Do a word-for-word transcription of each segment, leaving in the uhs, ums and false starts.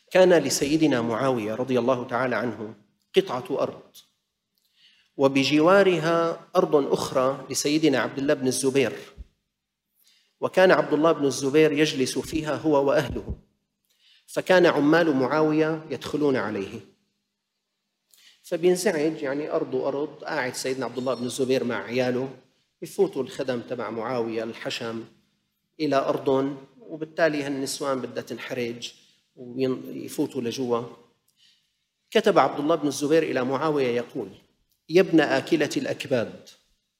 كان لسيدنا معاوية رضي الله تعالى عنه قطعة أرض، وبجوارها أرض أخرى لسيدنا عبد الله بن الزبير، وكان عبد الله بن الزبير يجلس فيها هو وأهله، فكان عمال معاوية يدخلون عليه، فبينزعج، يعني أرض أرض، قاعد سيدنا عبد الله بن الزبير مع عياله، يفوتوا الخدم تبع معاوية الحشم إلى أرض، وبالتالي هالنسوان بدها تنحرج ويفوتوا لجوا. كتب عبد الله بن الزبير إلى معاوية يقول: يا ابن آكلة الأكباد.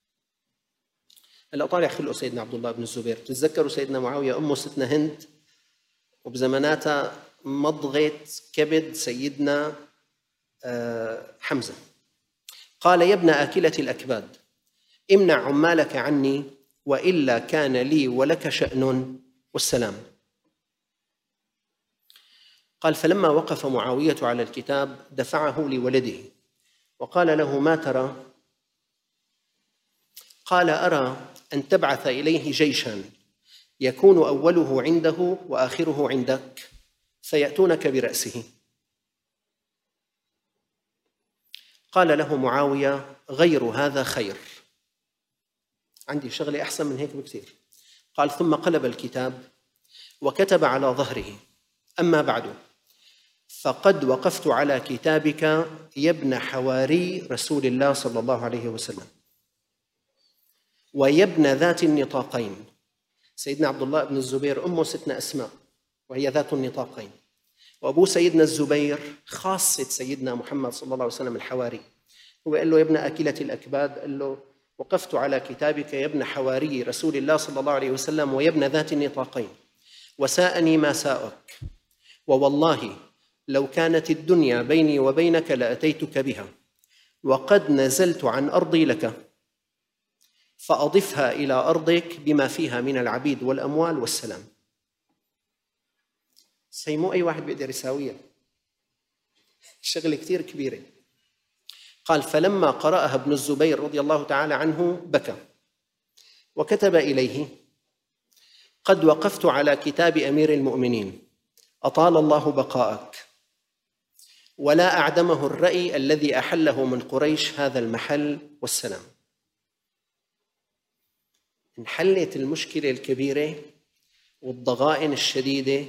هلا طالع خلقه سيدنا عبد الله بن الزبير. تتذكروا سيدنا معاوية أمه ستنا هند، وبزماناتها مضغة كبد سيدنا حمزة. قال: يا ابن آكلة الأكباد، امنع عمالك عني، وإلا كان لي ولك شأن، والسلام. قال: فلما وقف معاوية على الكتاب دفعه لولده وقال له: ما ترى؟ قال: أرى أن تبعث إليه جيشاً يكون أوله عنده وآخره عندك، فيأتونك برأسه. قال له معاوية: غير هذا خير، عندي شغلة أحسن من هيك بكثير. قال: ثم قلب الكتاب وكتب على ظهره: أما بعد، فقد وقفت على كتابك يا ابن حواري رسول الله صلى الله عليه وسلم، ويا ابن ذات النطاقين. سيدنا عبد الله بن الزبير أمه ستنا أسماء وهي ذات النطاقين، وأبو سيدنا الزبير خاصة سيدنا محمد صلى الله عليه وسلم الحواري. هو قال له: يا ابن آكلة الأكباد، قال له: وقفت على كتابك يا ابن حواري رسول الله صلى الله عليه وسلم ويا ابن ذات النطاقين، وساءني ما ساءك، ووالله لو كانت الدنيا بيني وبينك لأتيتك بها، وقد نزلت عن أرضي لك، فأضفها إلى أرضك بما فيها من العبيد والأموال والسلام. سيمو أي واحد بيقدر يساويها، شغلة كثير كبيرة. قال: فلما قرأها ابن الزبير رضي الله تعالى عنه بكى وكتب إليه: قد وقفت على كتاب أمير المؤمنين، أطال الله بقاءك، ولا أعدمه الرأي الذي أحله من قريش هذا المحل، والسلام. انحلت المشكلة الكبيرة والضغائن الشديدة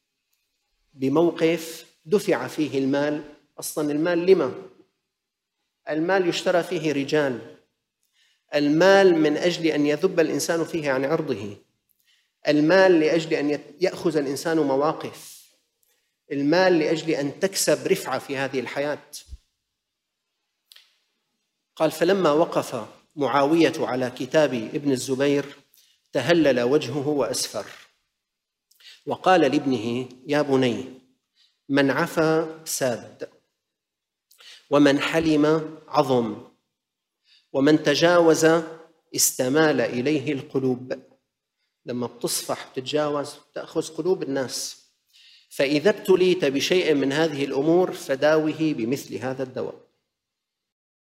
بموقف دفع فيه المال. أصلاً المال لما؟ المال يشترى فيه رجال، المال من أجل أن يذب الإنسان فيه عن عرضه، المال لأجل أن يأخذ الإنسان مواقف، المال لأجل أن تكسب رفعة في هذه الحياة. قال: فلما وقف معاوية على كتاب ابن الزبير تهلل وجهه وأسفر، وقال لابنه: يا بني، من عفا ساد، ومن حلم عظم، ومن تجاوز استمال إليه القلوب. لما بتصفح تتجاوز تأخذ قلوب الناس. فإذا ابتليت بشيء من هذه الأمور فداوه بمثل هذا الدواء.